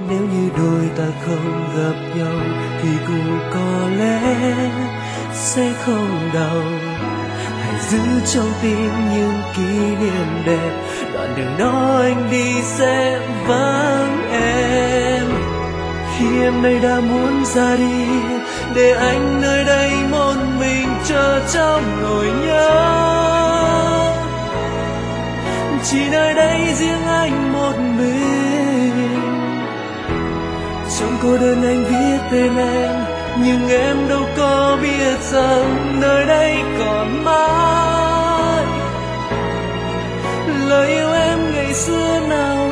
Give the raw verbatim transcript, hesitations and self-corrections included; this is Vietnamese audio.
nếu như đôi ta không gặp nhau thì cũng có lẽ sẽ không đau. Hãy giữ trong tim những kỷ niệm đẹp, đoạn đường đó anh đi sẽ vắng em. Khi em đây đã muốn ra đi, để anh nơi đây một mình chờ trong nỗi nhớ. Chỉ nơi đây riêng anh một mình, trong cô đơn anh viết tên em, nhưng em đâu có biết rằng nơi đây còn mãi lời yêu em ngày xưa nào